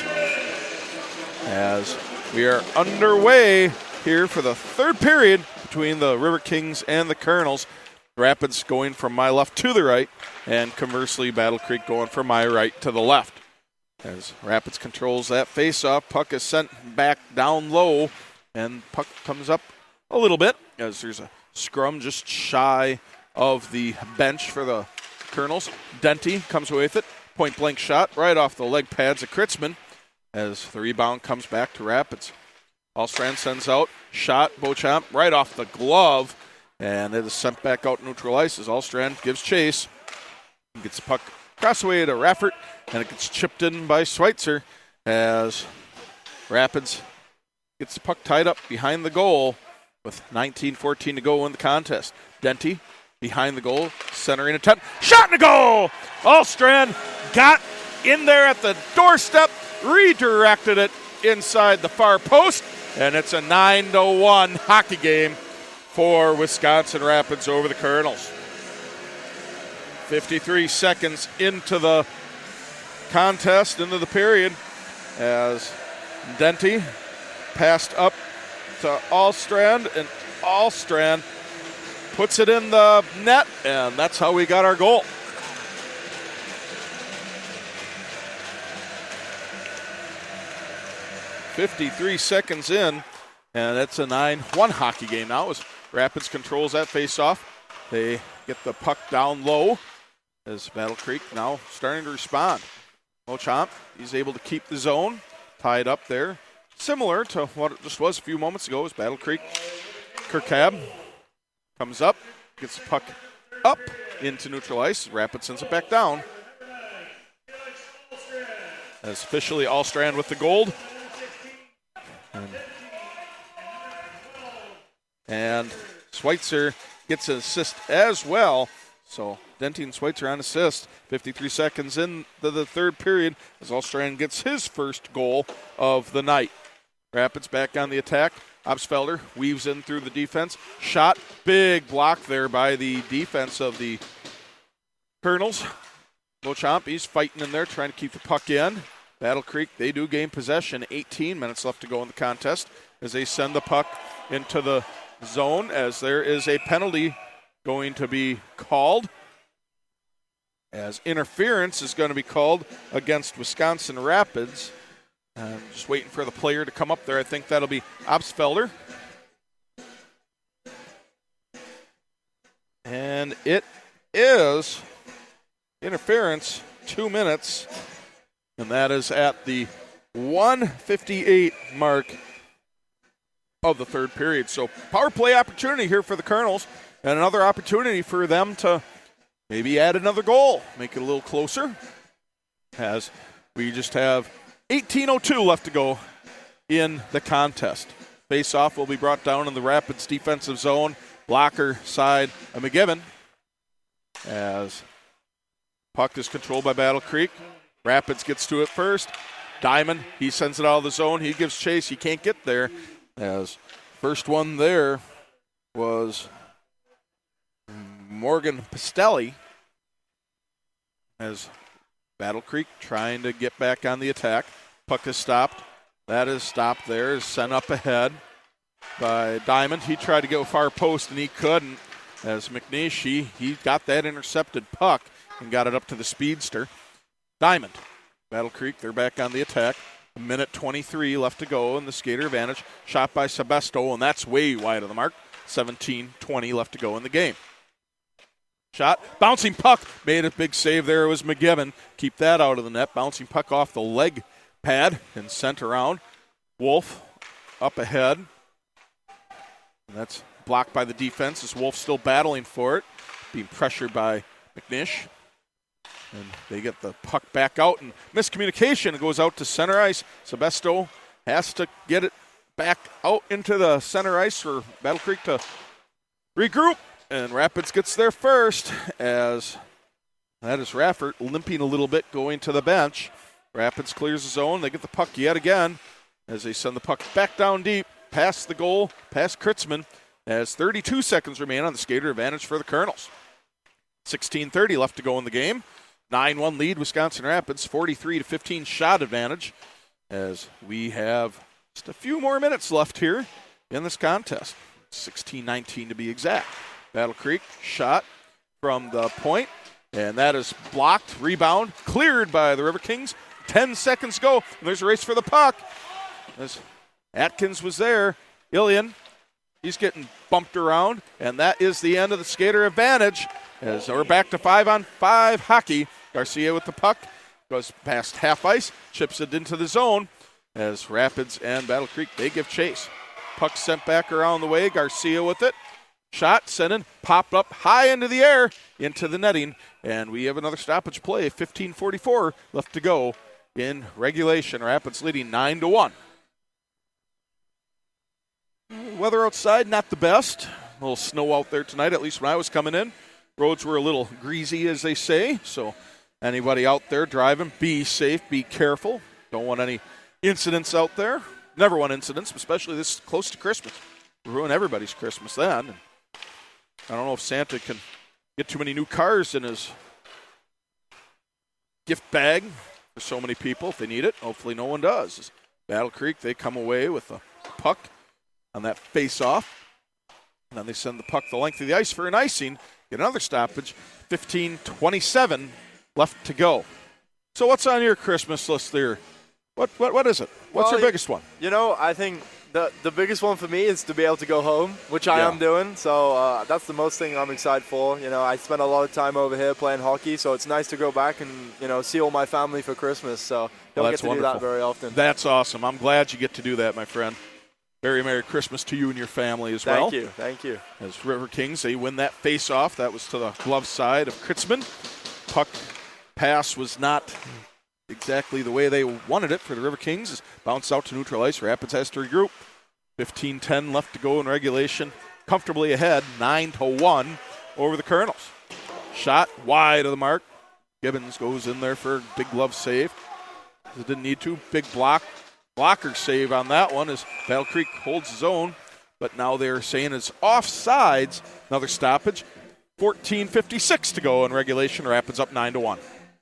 As we are underway here for the third period between the River Kings and the Colonels. Rapids going from my left to the right, and conversely, Battle Creek going from my right to the left. As Rapids controls that face-off, puck is sent back down low, and puck comes up a little bit as there's a scrum just shy of the bench for the Colonels. Denty comes away with it. Point-blank shot right off the leg pads of Kritzman as the rebound comes back to Rapids. Allstrand sends out. Shot, Beauchamp right off the glove, and it is sent back out neutral ice as Allstrand gives chase. Gets the puck across the way to Raffert, and it gets chipped in by Schweitzer as Rapids gets the puck tied up behind the goal with 19-14 to go in the contest. Denty behind the goal, centering attempt, shot and a goal! Allstrand got in there at the doorstep, redirected it inside the far post, and it's a 9-1 hockey game for Wisconsin Rapids over the Colonels. 53 seconds into the contest, into the period, as Denty passed up to Allstrand, and Allstrand puts it in the net, and that's how we got our goal. .53 seconds in, and it's a 9-1 hockey game now as Rapids controls that faceoff. They get the puck down low as Battle Creek now starting to respond. Beauchamp, he's able to keep the zone tied up there, similar to what it just was a few moments ago as Battle Creek. Kirkab comes up, gets the puck up into neutral ice. Rapids sends it back down. As officially Allstrand with the gold. And Schweitzer gets an assist as well. So Denty and Schweitzer on assist. 53 seconds into the third period as Allstrand gets his first goal of the night. Rapids back on the attack. Obsfelder weaves in through the defense. Shot, big block there by the defense of the Colonels. Beauchamp, he's fighting in there, trying to keep the puck in. Battle Creek, they do gain possession. 18 minutes left to go in the contest as they send the puck into the zone as there is a penalty going to be called. As interference is going to be called against Wisconsin Rapids. I'm just waiting for the player to come up there. I think that'll be Obsfelder. And it is interference, 2 minutes. And that is at the 1:58 mark of the third period. So power play opportunity here for the Colonels. And another opportunity for them to maybe add another goal. Make it a little closer. As we just have 18:02 left to go in the contest. Face-off will be brought down in the Rapids defensive zone. Blocker side of McGibbon. As puck is controlled by Battle Creek. Rapids gets to it first. Diamond, he sends it out of the zone. He gives chase. He can't get there. As first one there was Morgan Pastelli. As Battle Creek trying to get back on the attack. Puck is stopped. That is stopped there. Is sent up ahead by Diamond. He tried to go far post and he couldn't. As McNeish, he got that intercepted puck and got it up to the speedster. Diamond. Battle Creek, they're back on the attack. 1:23 left to go in the skater advantage. Shot by Sebesto, and that's way wide of the mark. 17:20 left to go in the game. Shot, bouncing puck, made a big save there. It was McGibbon. Keep that out of the net. Bouncing puck off the leg pad and sent around. Wolf up ahead. And that's blocked by the defense as Wolf still battling for it. Being pressured by McNish. And they get the puck back out, and miscommunication. It goes out to center ice. Sebesto has to get it back out into the center ice for Battle Creek to regroup. And Rapids gets there first as that is Raffert limping a little bit going to the bench. Rapids clears the zone. They get the puck yet again as they send the puck back down deep, past the goal, past Kritzman, as 32 seconds remain on the skater advantage for the Colonels. 16:30 left to go in the game. 9-1 lead, Wisconsin Rapids, 43-15 shot advantage as we have just a few more minutes left here in this contest. 16:19 to be exact. Battle Creek shot from the point, and that is blocked. Rebound cleared by the River Kings. 10 seconds go, and there's a race for the puck. As Atkins was there, Ilian, he's getting bumped around, and that is the end of the skater advantage. As we're back to 5-on-5 hockey. Garcia with the puck, goes past half ice, chips it into the zone. As Rapids and Battle Creek, they give chase. Puck sent back around the way, Garcia with it. Shot sent in, popped up high into the air, into the netting. And we have another stoppage play, 15:44 left to go in regulation. Rapids leading 9-1. Weather outside, not the best. A little snow out there tonight, at least when I was coming in. roads were a little greasy, as they say. So anybody out there driving, be safe, be careful. Don't want any incidents out there. Never want incidents, especially this close to Christmas. Ruin everybody's Christmas then. And I don't know if Santa can get too many new cars in his gift bag for so many people if they need it. Hopefully no one does. Battle Creek, they come away with a puck on that face-off. And then they send the puck the length of the ice for an icing. Get another stoppage. 15:27 left to go. So what's on your Christmas list there? What is it? What's your biggest one? You know, I think the biggest one for me is to be able to go home, which I am doing. So that's the most thing I'm excited for. You know, I spent a lot of time over here playing hockey, so it's nice to go back and, you know, see all my family for Christmas. So don't get to do that very often. That's awesome. I'm glad you get to do that, my friend. Very Merry Christmas to you and your family as well. Thank you. As River Kings, they win that face-off. That was to the glove side of Kritzman. Puck pass was not exactly the way they wanted it for the River Kings. It's bounced out to neutral ice. Rapids has to regroup. 15:10 left to go in regulation. Comfortably ahead, 9-1 over the Colonels. Shot wide of the mark. Gibbons goes in there for a big glove save. It didn't need to. Big blocker save on that one as Battle Creek holds his own. But now they're saying it's offsides. Another stoppage. 14:56 to go in regulation. Rapids up 9-1.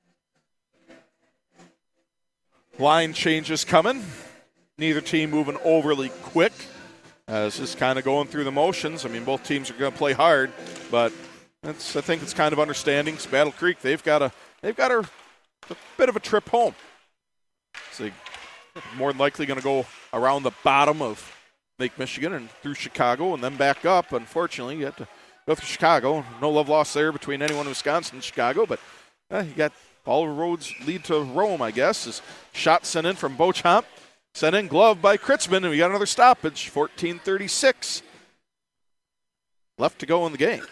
Line changes coming. Neither team moving overly quick. It's just kind of going through the motions. I mean, both teams are going to play hard, but I think it's kind of understanding. It's Battle Creek, they've got a bit of a trip home. So they're more than likely going to go around the bottom of Lake Michigan and through Chicago and then back up. Unfortunately, you have to go through Chicago. No love lost there between anyone in Wisconsin and Chicago, but you got all roads lead to Rome, I guess. Is shot sent in from Beauchamp. Sent in glove by Kritzman, and we got another stoppage. 14:36 left to go in the game.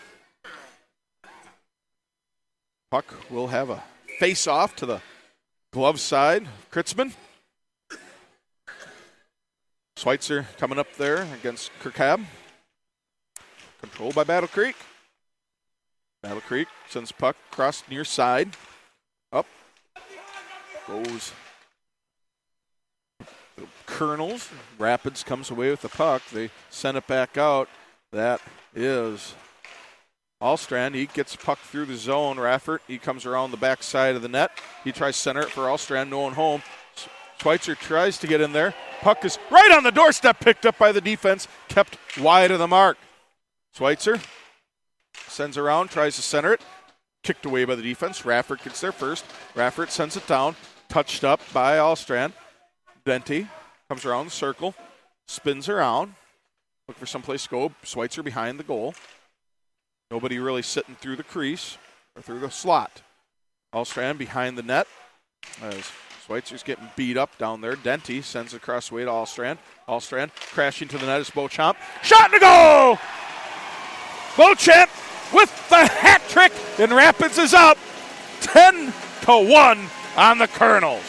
Puck will have a face-off to the glove side. Kritzman. Schweitzer coming up there against Kirkhab. Controlled by Battle Creek. Battle Creek sends puck across near side. Up. Goes the Colonels. Rapids comes away with the puck. They send it back out. That is Allstrand. He gets puck through the zone. Raffert, he comes around the back side of the net. He tries to center it for Allstrand. No one home. Schweitzer tries to get in there. Puck is right on the doorstep, picked up by the defense, kept wide of the mark. Schweitzer sends around, tries to center it. Kicked away by the defense. Raffert gets there first. Raffert sends it down. Touched up by Allstrand. Venti comes around the circle. Spins around. Look for someplace to go. Schweitzer behind the goal. Nobody really sitting through the crease or through the slot. Allstrand behind the net. As Schweitzer's getting beat up down there. Denty sends it across the way to Allstrand. Allstrand crashing to the net is Beauchamp. Shot and a goal! Beauchamp with the hat trick, and Rapids is up 10-1 on the Colonels.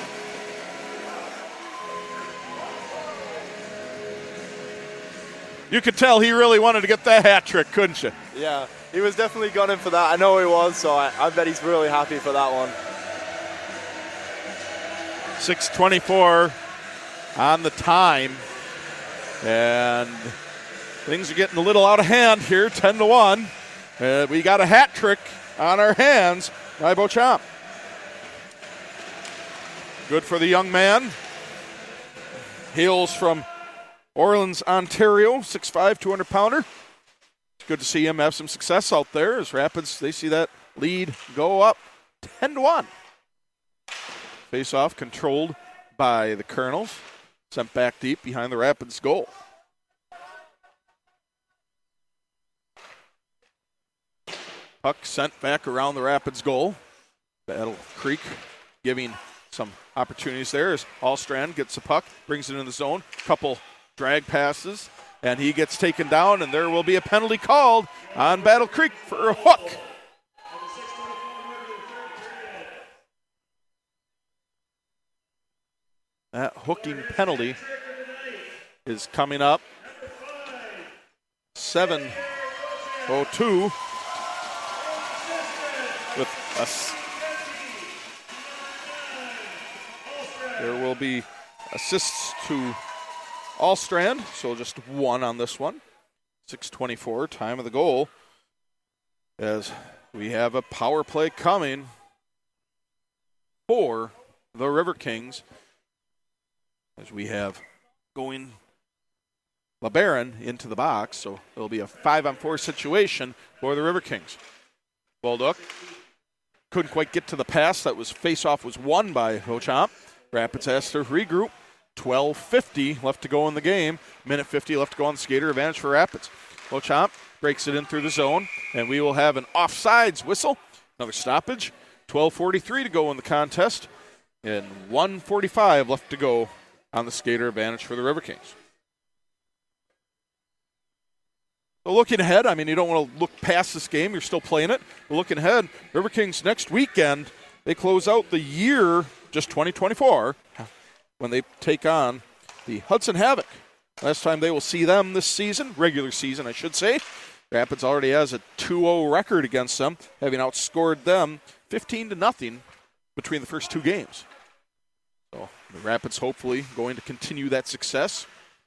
You could tell he really wanted to get that hat trick, couldn't you? Yeah, he was definitely gunning for that. I know he was, so I bet he's really happy for that one. 6:24 on the time, and things are getting a little out of hand here, 10-1. We got a hat trick on our hands by Beauchamp. Good for the young man. Hails from Orleans, Ontario, 6'5", 200-pounder. It's good to see him have some success out there as Rapids, they see that lead go up 10-1. Face-off controlled by the Colonels. Sent back deep behind the Rapids goal. Puck sent back around the Rapids goal. Battle Creek giving some opportunities there as Allstrand gets the puck, brings it in the zone. Couple drag passes, and he gets taken down, and there will be a penalty called on Battle Creek for a hook. That hooking penalty is coming up. 7:02 with us. There will be assists to Allstrand, so just one on this one. 6:24, time of the goal, as we have a power play coming for the River Kings, as we have going LeBaron into the box, so it'll be a 5-on-4 situation for the River Kings. Baldock couldn't quite get to the pass. That was face-off was won by Beauchamp. Rapids has to regroup. 12:50 left to go in the game. Minute 50 left to go on the skater advantage for Rapids. Beauchamp breaks it in through the zone, and we will have an offsides whistle. Another stoppage. 12:43 to go in the contest, and 1:45 left to go on the skater advantage for the River Kings. So looking ahead, I mean, you don't want to look past this game. You're still playing it. But looking ahead, River Kings next weekend, they close out the year, just 2024, when they take on the Hudson Havoc. Last time they will see them this season, regular season, I should say. Rapids already has a 2-0 record against them, having outscored them 15-0 between the first two games. So the Rapids hopefully going to continue that success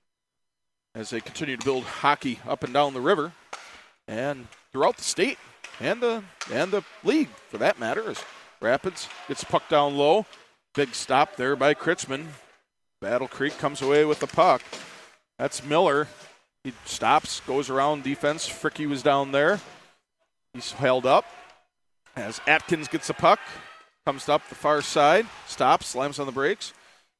as they continue to build hockey up and down the river and throughout the state and the league, for that matter, as Rapids gets the puck down low. Big stop there by Kritzman. Battle Creek comes away with the puck. That's Miller. He stops, goes around defense. Fricky was down there. He's held up as Atkins gets the puck. Comes up the far side. Stops, slams on the brakes.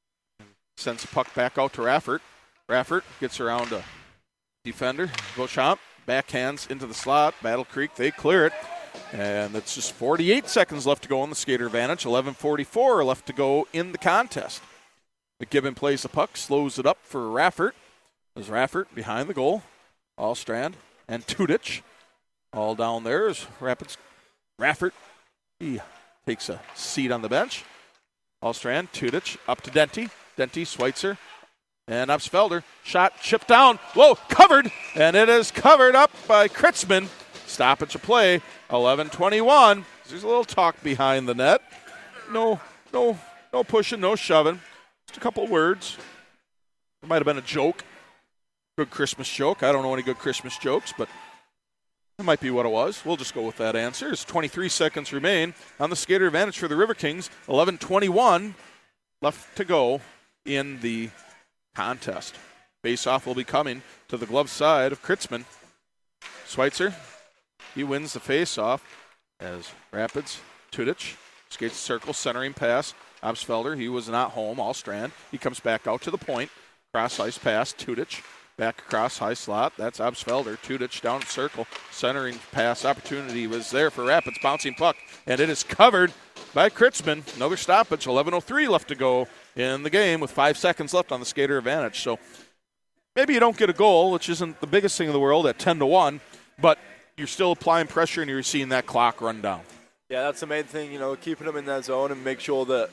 Sends the puck back out to Raffert. Raffert gets around a defender. Beauchamp backhands into the slot. Battle Creek, they clear it. And it's just 48 seconds left to go on the skater advantage. 11:44 left to go in the contest. McGibbon plays the puck, slows it up for Raffert. There's Raffert behind the goal. Allstrand and Tudich all down there as Rapids. Raffert, he takes a seat on the bench. Allstrand, Tudich, up to Denty. Denty, Schweitzer, and Upsfelder. Shot chipped down, low, covered, and it is covered up by Kritzman. Stoppage of play, 11:21. There's a little talk behind the net. No pushing, no shoving. Just a couple words. It might have been a joke. Good Christmas joke. I don't know any good Christmas jokes, but it might be what it was. We'll just go with that answer. As 23 seconds remain on the skater advantage for the River Kings. 11:21 left to go in the contest. Face-off will be coming to the glove side of Kritzman. Schweitzer, he wins the face-off as Rapids. Tudich skates the circle, centering pass. Obsfelder, he was not home, Allstrand. He comes back out to the point. Cross-ice pass, Tudich. Back across high slot. That's Obsfelder. Tudich down the circle. Centering pass opportunity was there for Rapids. Bouncing puck. And it is covered by Kritzman. Another stoppage. 11:03 left to go in the game with 5 seconds left on the skater advantage. So maybe you don't get a goal, which isn't the biggest thing in the world at 10-1, but you're still applying pressure and you're seeing that clock run down. Yeah, that's the main thing, keeping them in that zone and make sure that,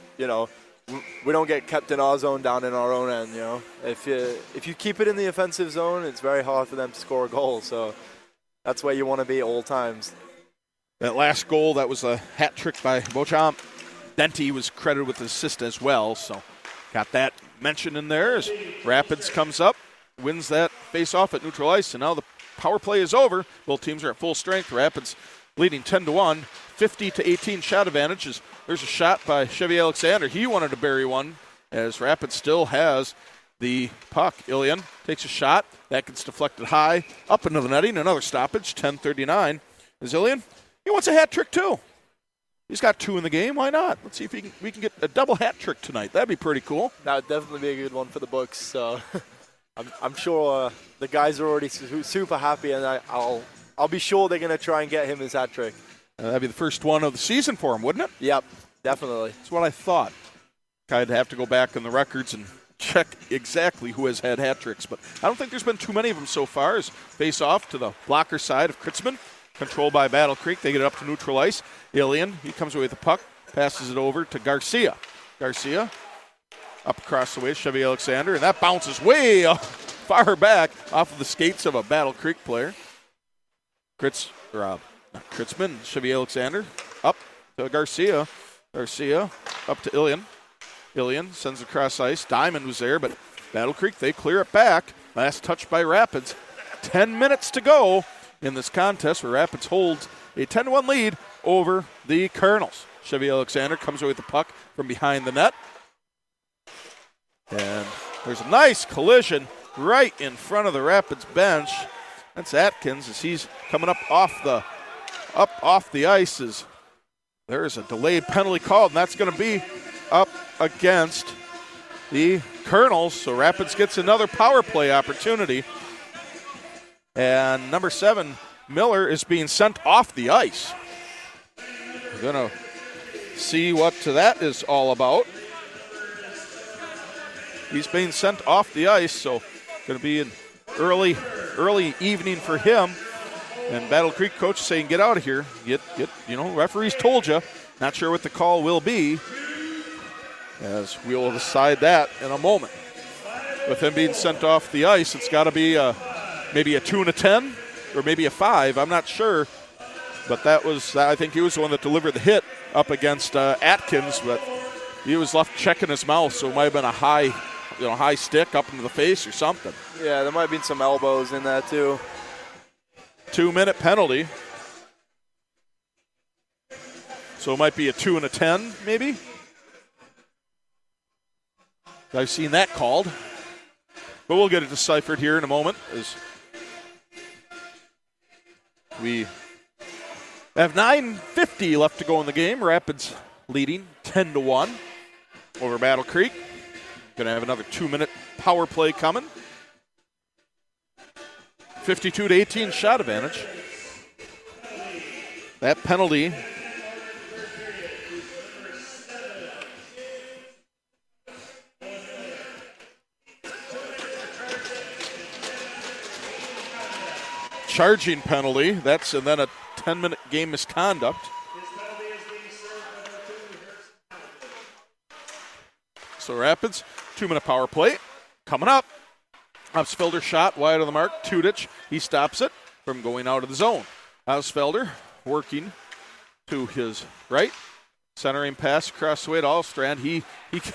we don't get kept in our zone down in our own end, If you keep it in the offensive zone, it's very hard for them to score a goal. So that's where you want to be at all times. That last goal, that was a hat trick by Beauchamp. Denty was credited with the assist as well, so got that mentioned in there as Rapids comes up, wins that face-off at neutral ice, and now the power play is over. Both teams are at full strength. Rapids leading 10-1, 50-18 shot advantage. There's a shot by Chevy Alexander. He wanted to bury one as Rapids still has the puck. Ilian takes a shot. That gets deflected high up into the netting. Another stoppage, 10:39. Is Ilian? He wants a hat trick too. He's got 2 in the game. Why not? Let's see if we can get a double hat trick tonight. That'd be pretty cool. That would definitely be a good one for the books. So I'm sure the guys are already super happy, and I'll be sure they're going to try and get him his hat trick. That'd be the first one of the season for him, wouldn't it? Yep, definitely. That's what I thought. I'd have to go back in the records and check exactly who has had hat tricks, but I don't think there's been too many of them so far. As face off to the blocker side of Kritzman, controlled by Battle Creek. They get it up to neutral ice. Ilian, he comes away with the puck, passes it over to Garcia. Garcia up across the way, Chevy Alexander, and that bounces way far back off of the skates of a Battle Creek player. Kritzman, Chevy Alexander, up, to Garcia. Garcia up to Ilian. Ilian sends across ice. Diamond was there, but Battle Creek, they clear it back. Last touch by Rapids. 10 minutes to go in this contest where Rapids holds a 10-1 lead over the Colonels. Chevy Alexander comes away with the puck from behind the net. And there's a nice collision right in front of the Rapids bench. That's Atkins as he's coming up off the ice. There is a delayed penalty called, and that's going to be up against the Colonels. So Rapids gets another power play opportunity. And number 7, Miller, is being sent off the ice. We're going to see what that is all about. He's being sent off the ice, so going to be an early evening for him. And Battle Creek coach saying, get out of here. Get, referees told you. Not sure what the call will be, as we will decide that in a moment. With him being sent off the ice, it's got to be maybe a 2 and a 10 or maybe a 5. I'm not sure. But I think he was the one that delivered the hit up against Atkins, but he was left checking his mouth, so it might have been a high stick up into the face or something. Yeah, there might have been some elbows in that too. 2-minute penalty. So it might be a 2 and a 10, maybe. I've seen that called. But we'll get it deciphered here in a moment as we have 9:50 left to go in the game. Rapids leading 10-1 over Battle Creek. Going to have another 2-minute power play coming. 52-18 shot advantage. That penalty charging penalty. And then a 10-minute game misconduct. So Rapids, 2-minute power play coming up. Hausfelder shot wide of the mark. Tudich, he stops it from going out of the zone. Hausfelder working to his right. Centering pass across the way to Allstrand. He